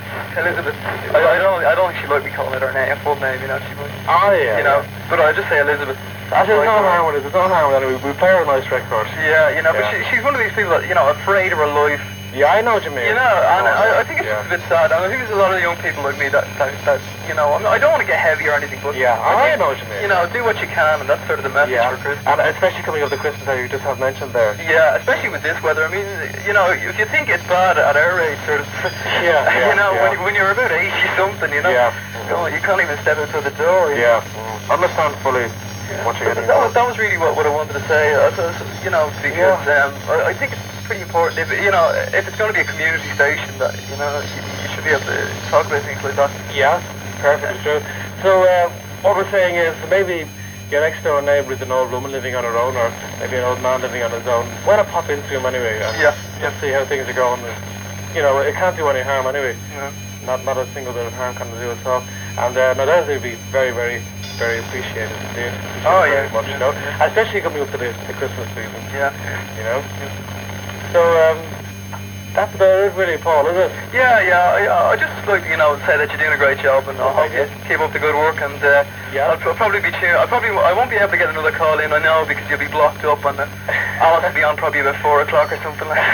I don't think she'd like me calling it her name, full name, you know. She would, Oh, yeah. you know, but I just say Elizabeth. Actually, there's no harm with it. There's no harm with it. We play her a nice record. Yeah, you know, but she's one of these people that, you know, afraid of her life. Yeah, I know what you mean. You know, and I think it's just a bit sad. And I think there's a lot of young people like me that you know, I don't want to get heavy or anything, but I know what you mean. You know, do what you can, and that's sort of the message for Christmas. And especially coming up to Christmas that you just have mentioned there. Yeah, especially with this weather. I mean, you know, if you think it's bad at our age, sort of, you know, when you're about 80 something, you know, you can't even step outside the door. You know? Understand fully what you're getting. That was really what I wanted to say. You know, because I think it's pretty important. If it's going to be a community station, that you know, you should be able to talk about things like that. Yeah, perfectly true. So what we're saying is maybe your next door neighbour is an old woman living on her own, or maybe an old man living on his own. Why not pop into him anyway? And just see how things are going. You know, it can't do any harm anyway. Not a single bit of harm can do at all. And no, that would be very, very, very appreciated indeed. Very much, you know, especially coming up to the Christmas season. Yeah. You know. So that's about it, really, Paul, is it? Yeah. I just like say that you're doing a great job, and I hope you keep up the good work. And I'll probably be I won't be able to get another call in, I know, because you'll be blocked up, and I'll have to be on probably about 4 o'clock or something like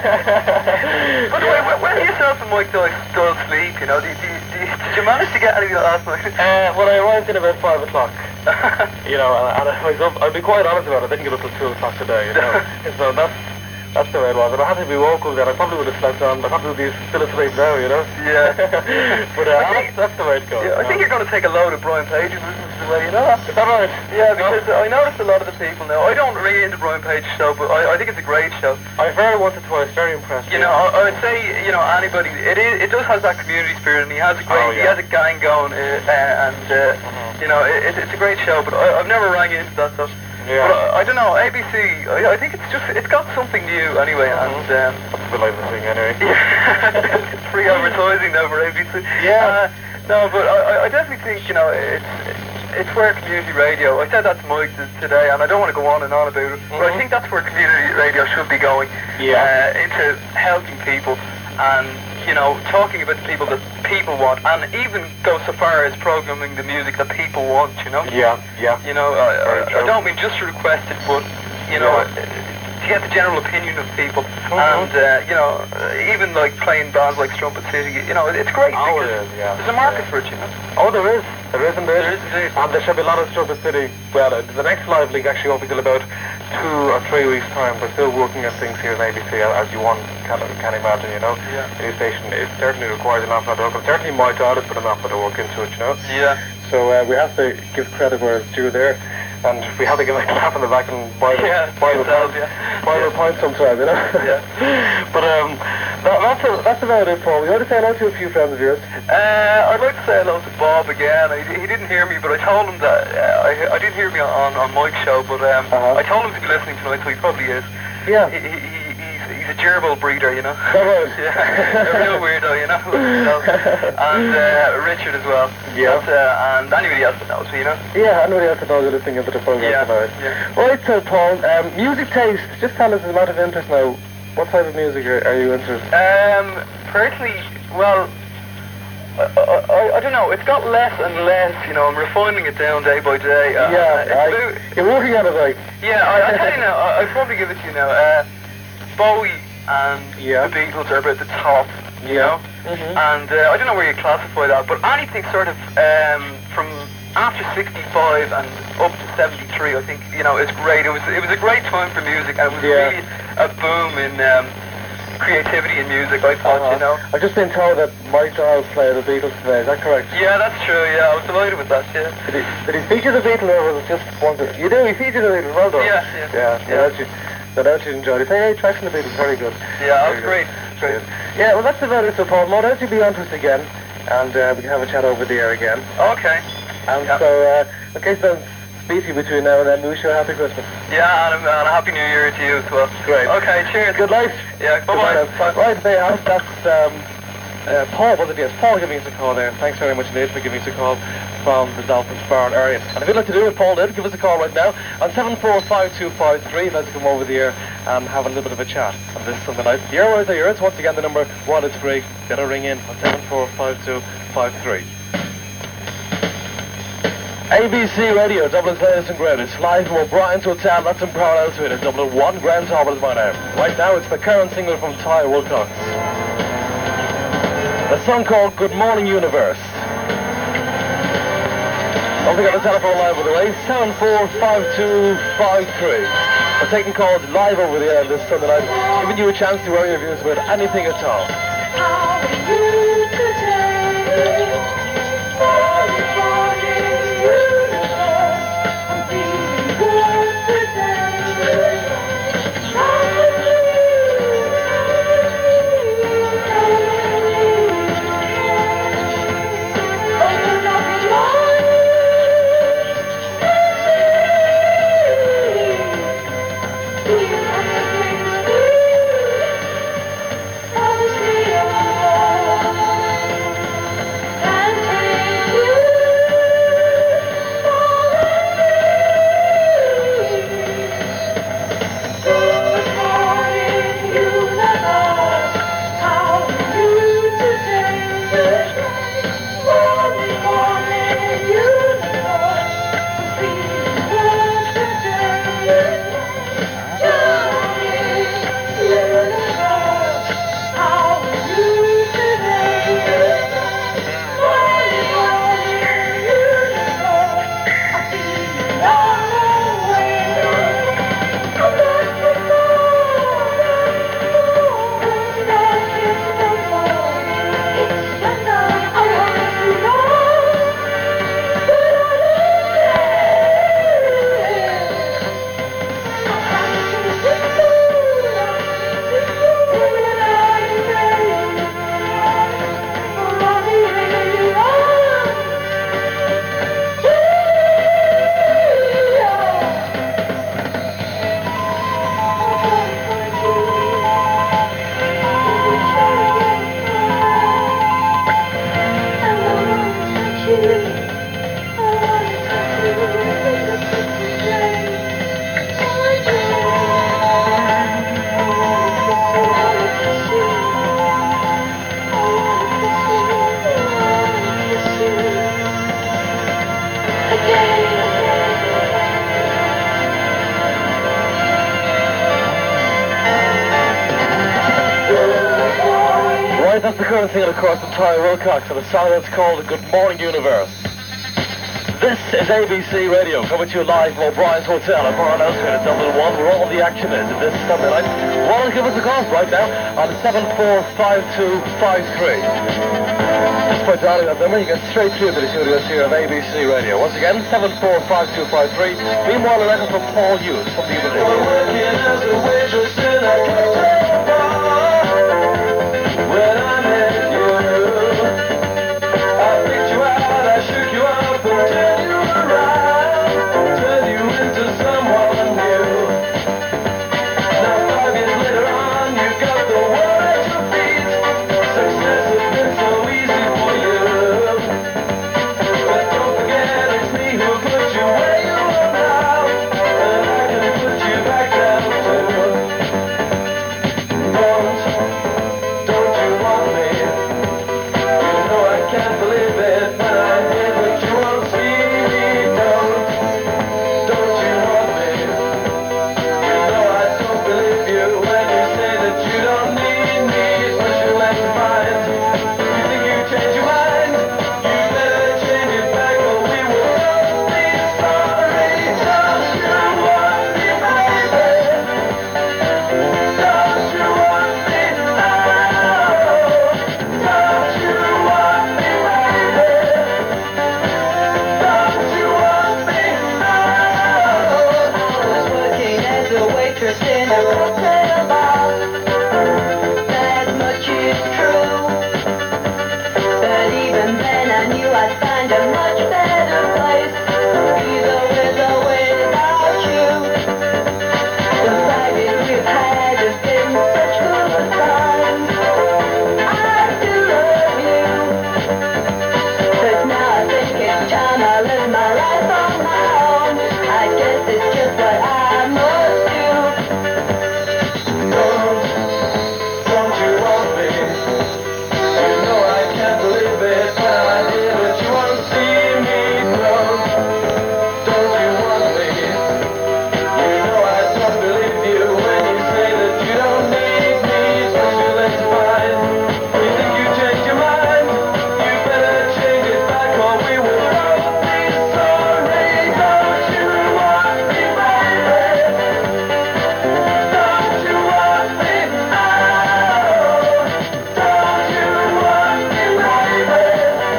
that. By the way, when yourself and Mike still sleep, you know, did you manage to get anything last night? Well, I arrived in about 5 o'clock. You know, and I was up. I'll be quite honest about it. I didn't get up till 2 o'clock today. You know, so that's the way it was. And I had to be woke up then. I probably would have slept on. I probably would be still asleep now, you know. Yeah. But that's the way it goes. Yeah, I think you're going to take a load of Brian Page's listeners away, you know that? Is that right? Yeah, because I noticed a lot of the people now. I don't really into Brian Page's show, but I think it's a great show. I've heard it once or twice. Very impressed. You know, I would say, you know, anybody. It does have that community spirit, and he has a great. He has a gang going, and you know, it's a great show. But I've never rang into that stuff. Yeah. But I don't know, ABC, I think it's got something new anyway, and that's a bit like the thing anyway. It's free advertising now for ABC. Yeah. No, but I definitely think, you know, it's where community radio, I said that to Mike today, and I don't want to go on and on about it, but I think that's where community radio should be going, into helping people, and, you know, talking about the people that people want, and even go so far as programming the music that people want, you know? Yeah. You know, I don't mean just to request it, but, you know, to get the general opinion of people, and, you know, even like playing bands like Strumpet City, you know, it's great. Oh, because it is, yeah. There's a market for it, you know. Oh, there is. There is indeed. There is indeed. And there should be a lot of Strumpet City. Well, the next live league actually won't be till about 2 or 3 weeks' time. We're still working on things here in ABC, as you can imagine, you know. Yeah. The new station, it certainly requires an awful lot of work. And certainly my daughter's put an awful lot of work into it, you know. Yeah. So we have to give credit where it's due there. And we have to give a clap on the back and buy the pint sometime, you know. Yeah. But that's about it, Paul. You want to say hello to a few friends of yours? I'd like to say hello to Bob again. He didn't hear me, but I told him that I didn't hear me on Mike's show, but I told him to be listening tonight, so he probably is. Yeah. He's a gerbil breeder, you know. Right. Yeah, a real weirdo, you know. And Richard as well. Yeah. And anybody else that knows, you know. Yeah, anybody else that knows you're listening into the program tonight. Yeah. Right, so Paul, music taste. Just tell us a lot of interest now. What type of music are you into? Personally, well, I don't know. It's got less and less. You know, I'm refining it down day by day. You're working on it, like. Yeah, I tell you now. I'd probably give it to you now. Bowie and the Beatles are about the top. You know, and I don't know where you classify that, but anything sort of from after 65 and up to 73, I think, you know, is great. It was a great time for music, and it was really a boom in creativity in music, I thought, you know. I've just been told that Mike Giles played the Beatles today, is that correct? Yeah, that's true, yeah, I was delighted with that, yeah. Did he feature the Beatles, or was it just one? You do, he featured the Beatles, well done. No doubt you enjoyed it. Hey, tracks from the Beatles, very good. Yeah, that was great. Great. Yeah, well, that's about it, so Paul. Why don't you be on to us again, and we can have a chat over the air again. Okay. And so, okay, so speak to you between now and then. We wish you a happy Christmas. Yeah, and a happy New Year to you as well. Great. Okay, cheers. Good night. Yeah, bye-bye. Right, there you have it. That's Paul, was it? Yes, Paul giving us a call there. Thanks very much indeed for giving us a call from the Dolphins Barn area. And if you'd like to do what Paul did, give us a call right now on 745253. If you'd like to come over the air and have a little bit of a chat on this Sunday night. The airways are yours. Once again, the number, while it's free, get a ring in on 745253. ABC Radio, Dublin's latest and greatest. Live from O'Brien's Hotel, that's in parallel to it. It's Dublin 1 Grand Top is my name. Right now, it's the current single from Ty Wilcox. A song called Good Morning Universe. Don't forget the telephone line, by the way, 745253. We're taking calls live over the air this Sunday night, giving you a chance to air your views about anything at all. How are you today? Alright, that's the current single, of course, from Ty Wilcox, and a song that's called Good Morning Universe. This is ABC Radio, coming to you live from O'Brien's Hotel in Parnell Street at Dublin 1, where all the action is this Sunday night. Why don't you give us a call right now on 745253. Just by dialing that number, you get straight through to the studios here of ABC Radio. Once again, 745253. Meanwhile, a record from Paul Hughes, something you believe. Working as a waitress in a cocktail bar. When I met you, I picked you out, I shook you up and turned you around, turned you into someone new. Now 5 years later on, you got the world at your feet. Success has been so easy for you. But don't forget it's me who put you where you are now, and I can put you back down too. Don't you want me? You know I can't believe it when I hear that you won't see me. Don't you want me? You know I don't believe you when you say that you don't need me. But you let me find. You think you change your mind? You better change it back or we will both be sorry. Don't you want me, baby? Don't you want me now? Don't you want me, baby? Don't you want me now? I was working as a waitress in a cocktail bar. That much is true. But even then I knew I'd find a much better place, either with or without you. The 5 years we've had have been such good times. I do love you, but now I think it's time I live my life on my own. I guess it's just what I must do. Don't you want me? You know I can't believe it when I hear that you won't see me. Don't you want me? You know I don't believe you when you say that you don't need me. Special let's find. You think you changed your mind? You better change it back or we will both be sorry. Don't you want me, baby? Don't you want me now? Don't you want me, baby?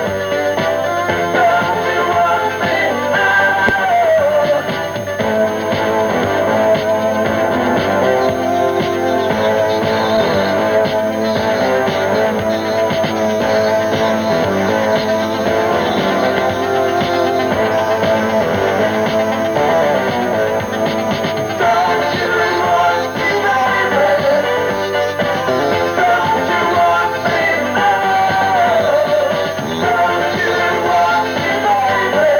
Don't you want me now? Don't you want me, baby? Don't you want me now? Don't you want me, baby?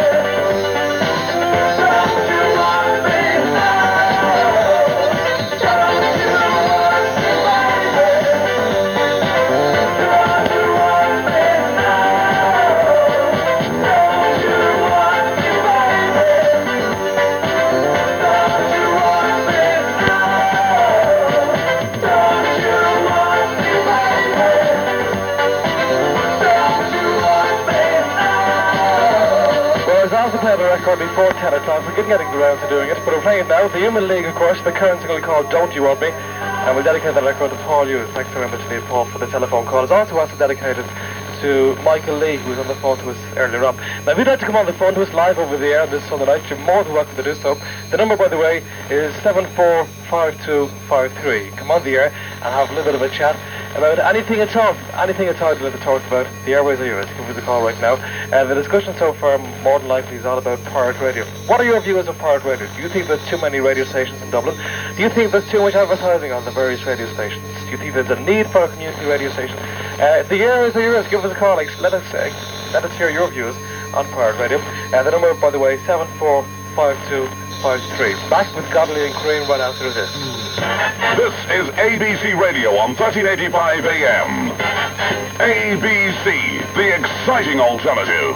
Don't you want me now? Don't you want me, baby? Don't you want me now? Don't you want me, baby? Don't you want me now? Don't you want me, baby? Don't you want me now? Well, I was asked to play the record before 10 o'clock, so we didn't get around to doing it, but we're playing it now. The Human League, of course, the current single called Don't You Want Me, and we'll dedicate that record to Paul Hughes. Thanks very much indeed, Paul, for the telephone call. It's also dedicated to Michael Lee, who was on the phone to us earlier on. Now, if you'd like to come on the phone to us live over the air this Sunday night, you're more than welcome to do so. The number, by the way, is 745253. Come on the air and have a little bit of a chat about anything at all you'd like to talk about. The airways are yours. Give us a call right now. The discussion so far, more than likely, is all about pirate radio. What are your views of pirate radio? Do you think there's too many radio stations in Dublin? Do you think there's too much advertising on the various radio stations? Do you think there's a need for a community radio station? The airways are yours. Give us a call. Let us hear your views on pirate radio. The number, by the way, 745253. Back with Godley and Crean right after this. This is ABC Radio on 1385 AM. ABC, the exciting alternative.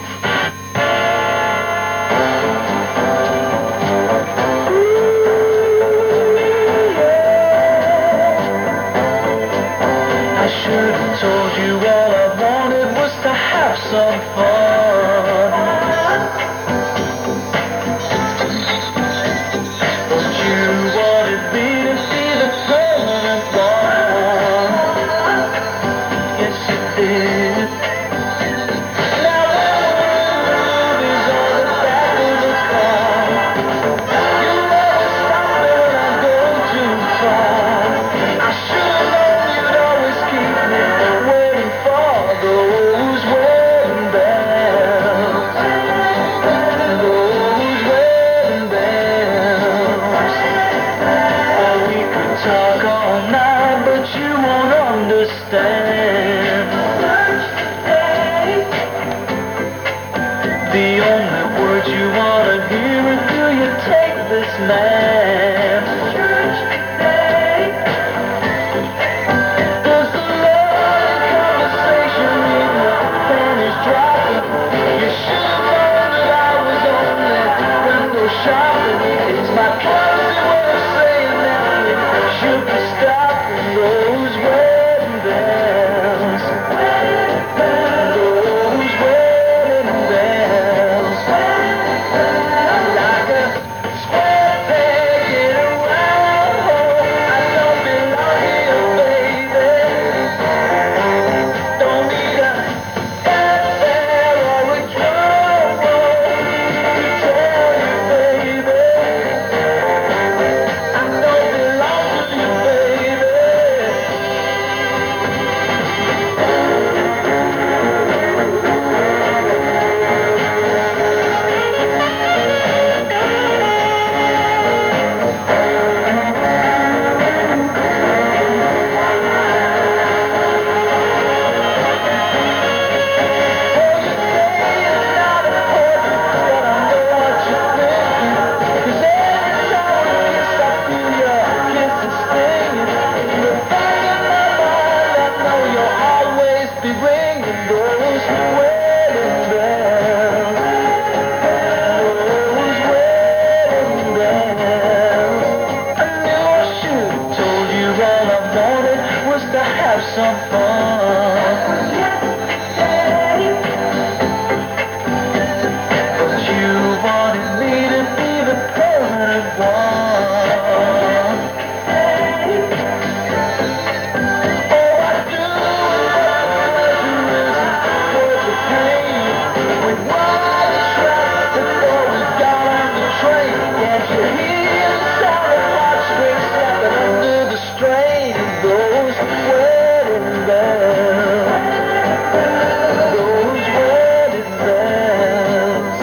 should have told you all I wanted was to have some fun. But you wanted me to be the permanent one. Yes, you did. Now love is all the back of the car. You never stop me when I go too far. I should have known you'd always keep me waiting for those wedding bells. Those wedding bells. Oh, we could talk all night, but you won't understand. The only words you want to hear are, do you take this man? Does the love conversation mean the pen is dropping? You should have known that I was only window shopping. It's my policy way of saying that we should be stopping those wedding bells. Those wedding bells. Like a square peg in a round hole. I don't belong here, baby. Don't need a fanfare or a drum roll to tell you, baby. I don't belong to you, baby. Some fun. But you wanted me to be the permanent one. Oh, I do worth the pain. With one shot before we got on the train. Can't you hear the sound of heartstrings snapping under the strain of those wedding bells? Those wedding bells.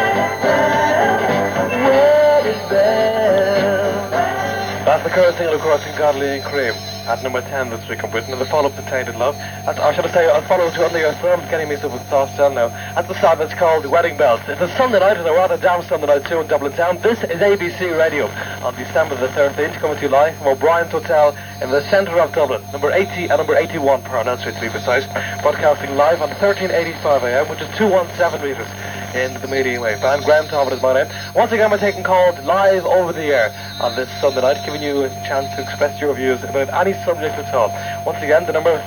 Wedding bells. That's the current single, of course, in Godly and Cream. At number 10 this week in Britain, and the follow-up to Tainted Love. Or should I say, I'll follow to Under Your Thumb, getting me up with Soft Cell now. That's the song that's called Wedding Bells. It's a Sunday night, and a rather damn Sunday night too in Dublin town. This is ABC Radio on December the 13th, coming to you live from O'Brien's Hotel in the centre of Dublin. Number 80 and number 81 Parnell Street to be precise. Broadcasting live on 1385 AM, which is 217 metres in the medium wave. And Graham Talbot is my name. Once again, we're taking calls live over the air on this Sunday night, giving you a chance to express your views about any subject at all. Once again, the number is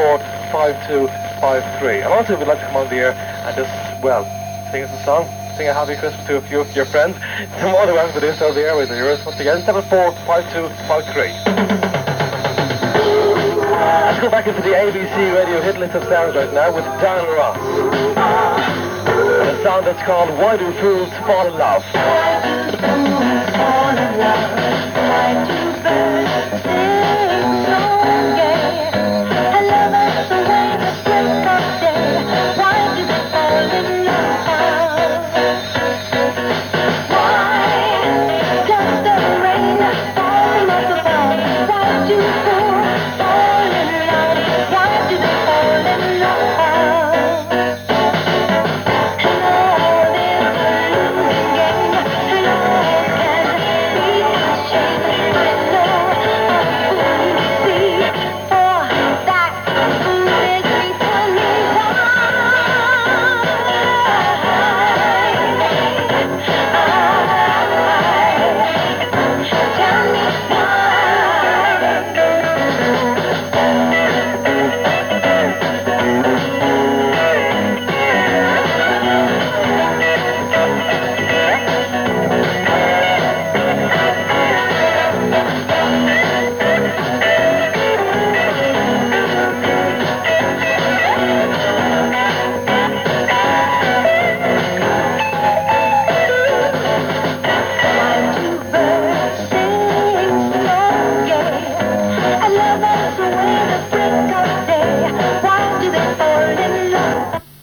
745253. And also, if you'd like to come on the air and just, well, sing us a song, sing a Happy Christmas to a few of your friends, you're more than welcome to do so. The airways are yours. Once again, 745253. Let's go back into the ABC Radio hit list of sounds right now with Diana Ross. A song that's called Why Do Fools Fall in Love? Why do fools fall in love? Why do birds